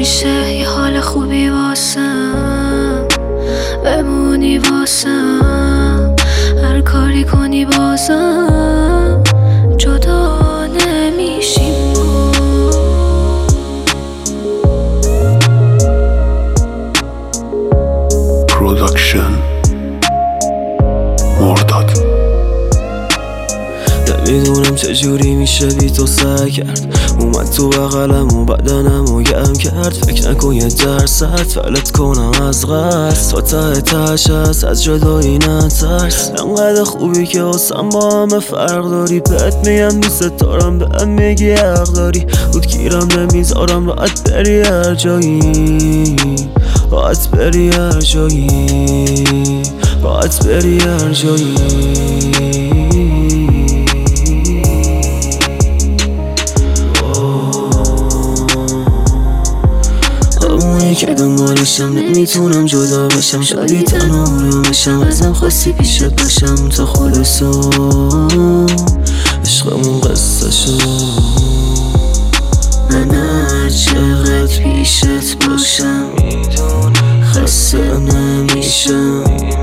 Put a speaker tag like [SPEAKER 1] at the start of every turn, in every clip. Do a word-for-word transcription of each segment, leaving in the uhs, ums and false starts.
[SPEAKER 1] میشه یه حال خوبی واسم، بمونی واسم، هر کاری کنی بازم جدا نمیشیم.
[SPEAKER 2] پروداکشن مرداد.
[SPEAKER 3] نمیدونم چجوری میشه بی تو سعی کرد، اومد تو بغلم و بدنم و گرم کرد. فکر نکن یه درصد فلت کنم از قصد، تا ته تهش هست از جدایی نترس. انقدر خوبی که واسم با همه فرق داری، بهت میگم دوست دارم بهم میگی حق داری. رود گیرم نمیذارم راحت بری هر جایی، راحت بری هر جایی، راحت بری هر جایی. همونی که دنبالشم نمیتونم جدا بشم، شادی تنها بشم، ازم خواستی پیشت باشم تا خلصو عشقمون قصه شد. من هر چقدر پیشت باشم خسته نمیشم،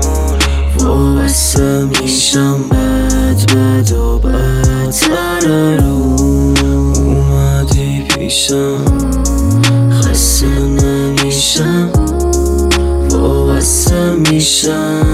[SPEAKER 3] وابسته میشم، بد بد و بدتر رو اومدی پیشم. خسته نمیشم، وابسته میشم.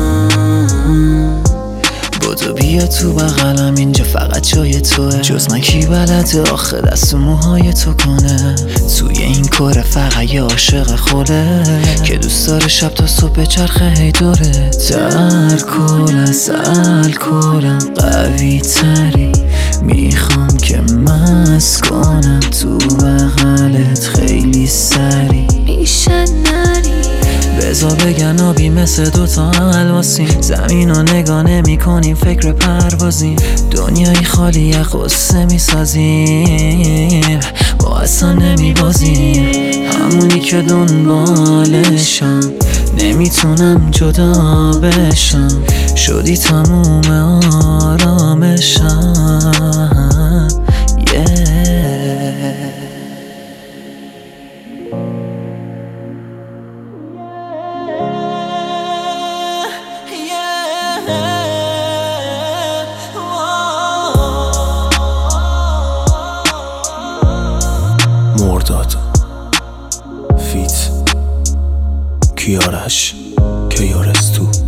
[SPEAKER 3] بودو بیا تو بغلم، اینجا فقط جای توه، جز من کی بلده آخه دست و موهای تو کنه. توی این کار فقط یه عاشق خوله که دوست داره شب تا صبح چرخه هی دوره. در کل از الکلم قوی تری، میخوام که مست کنم تو بغلت خیلی سری. میشه نری بذار بگن آبی مثل دوتا الماسیم، زمین رو نگاه نمی کنیم فکر پروازیم. دنیای خالی قصه می سازیم، با اصلا نمی بازیم. همونی که دنبالشم نمیتونم جدا بشم، شدی تموم آرامشم. yeah.
[SPEAKER 2] مرداد فیت کیارش کیارستو